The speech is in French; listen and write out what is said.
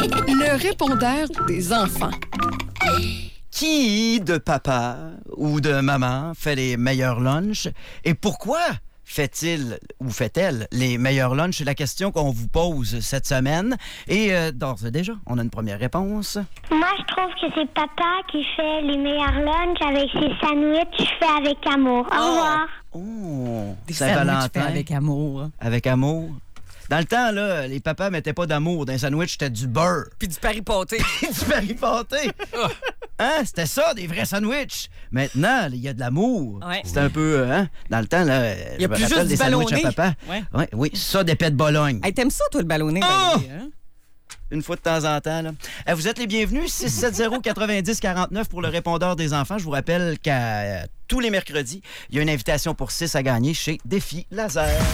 Le répondeur des enfants. Qui de papa ou de maman fait les meilleurs lunchs et pourquoi fait-il ou fait-elle les meilleurs lunchs? C'est la question qu'on vous pose cette semaine. Et d'ores et déjà, on a une première réponse. Moi, je trouve que c'est papa qui fait les meilleurs lunchs avec ses sandwichs faits avec amour. Au revoir. Oh, Des sandwichs Saint-Valentin. faits avec amour. Avec amour. Dans le temps, là, les papas mettaient pas d'amour dans les sandwichs, c'était du beurre. Puis du Paris pâté. Du Paris pâté. Hein? C'était ça, des vrais sandwichs. Maintenant, il y a de l'amour. Ouais. C'est un peu... Hein? Dans le temps, là, Il y a je me plus rappelle juste des du sandwichs ballonné. à papa. Ouais. Ouais, oui, ça, des pets de Bologne. Hey, t'aimes ça, toi, le ballonné? Oh! Valérie, hein? Une fois de temps en temps. Là. Vous êtes les bienvenus. 670-90-49 pour le répondeur des enfants. Je vous rappelle qu'à tous les mercredis, il y a une invitation pour 6 à gagner chez Défi Laser.